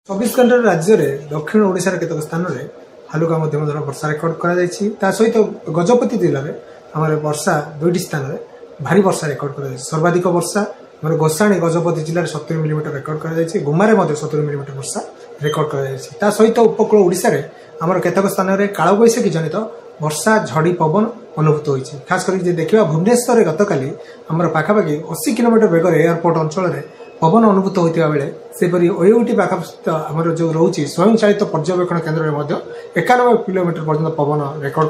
चौबीस घंटा राज्य में दक्षिण ओडिशा केतक स्थान में हालुका मध्यम धरण वर्षा रेकर्ड कर सहित गजपति जिले में आम वर्षा दुईट स्थान में भारी वर्षा रेकर्ड कर सर्वाधिक वर्षा आम गोसाणी गजपति जिले में 70 मिलीमीटर रेकर्ड कर गुमारे 70 मिलीमीटर वर्षा रेकर्ड कर सहित उपकूल ओडिशा रे आम केतक स्थान में कालबैशाखी जनित वर्षा झड़ी पवन अनुभूत होती खास कर देखा भुवनेश्वर गतकाली आम पाखापाखि 80 किलोमीटर बेगर एयरपोर्ट अंचल में पवन अनुभूत होता बेले सेपरी ओयूटी पाखस्थित आमर जो रोचे स्वयं चालित पर्यवेक्षण केन्द्र में 91 किलोमीटर पर्यंत पवन रेकर्ड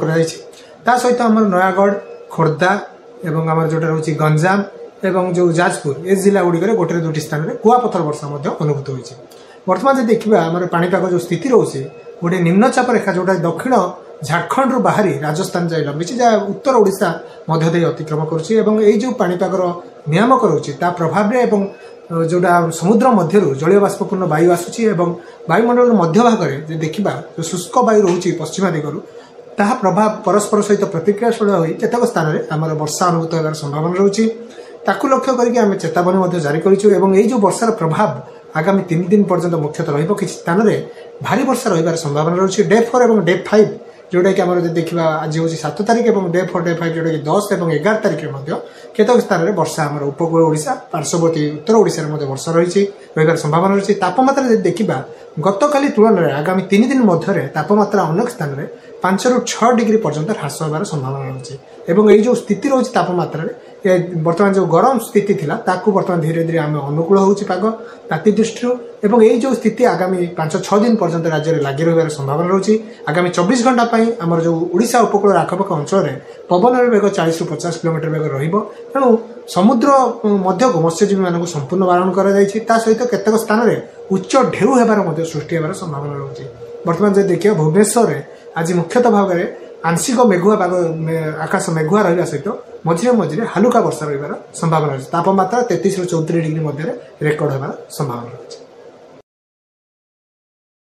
कर सहित आम नयागढ़ खोर्धा एवं आम जो रोचे गंजाम एवं जो जाजपुर ए जिला गुड़िक गोटे दुईट स्थान में कुआपथर वर्षा अनुभूत होती बर्तमान जब देखा आम पाणीपाग जो स्थिति रोचे गोटे निम्नचाप रेखा जोटा दक्षिण झारखंड रु बाहरी राजस्थान जाए लंबी जहाँ उत्तर ओडिशा मध्य अतिक्रम कर पाणीपागर नियामक रोचे प्रभाव में जोटा समुद्र मध्य जलीय बाष्पूर्ण वायु आसूची वायुमंडल मध्य भाग में देखा जो शुष्क वायु रोचे पश्चिमा दिगरू ता प्रभाव परस्पर सहित प्रतिक्रियाशील हो केतक स्थान में आम वर्षा अनुभूत होगार संभावना रोचे ताकू लक्ष्य करके चेतावनी जारी करूँ वर्षार प्रभाव आगामी 3 दिन पर्यंत मुख्यतः रही स्थान में भारी वर्षा रही संभावना रोचे डे 4 और डे 5 जोटा कि आम देखा आज हूँ 7 तारिख और डे 4 डे 5 जोटा कि 10 और 11 तारिख में केतक स्थान में वर्षा आम उपकूल ओडिशा पार्श्ववर्ती उत्तर ओडिशा वर्षा रही संभावना रही तापमात्रा देखा गतकाली तुलन में आगामी 3 दिन मध्य तापमात्रा अनेक स्थान में 5 ରୁ 6 डिग्री पर्यंत ह्रास होबार संभावना रही जो स्थिति रही तापमात्रा बर्तमान जो गरम स्थिति थिला ताकू बर्तमान धीरे धीरे आम अनुकूल होउछि पाग ताती दृष्टि एवं यही जो स्थिति आगामी 5-6 दिन पर्यंत राज्य में लगी रही संभावना रही आगामी 24 घंटा आमर जो ओडिशा उपकूल आखपाख अंचल में पवन बेग 40 ରୁ 50 किलोमीटर बेग तेणु समुद्र मध्य मत्स्यजीवी मानक संपूर्ण बारण कर सहित केतक स्थान में उच्च ढेउ होबार सृष्टि होबार संभावना रही बर्तमान जब देखिए भुवनेश्वर में आज मुख्यतः भाव में आंशिक मेघुआ पाग आकाश मेघुआ रहा सहित मझे मझे हालुका वर्षा रही संभावना रही तापमात्रा 33 ରୁ 34 डिग्री मध्य रेकर्ड होबार संभावना रही।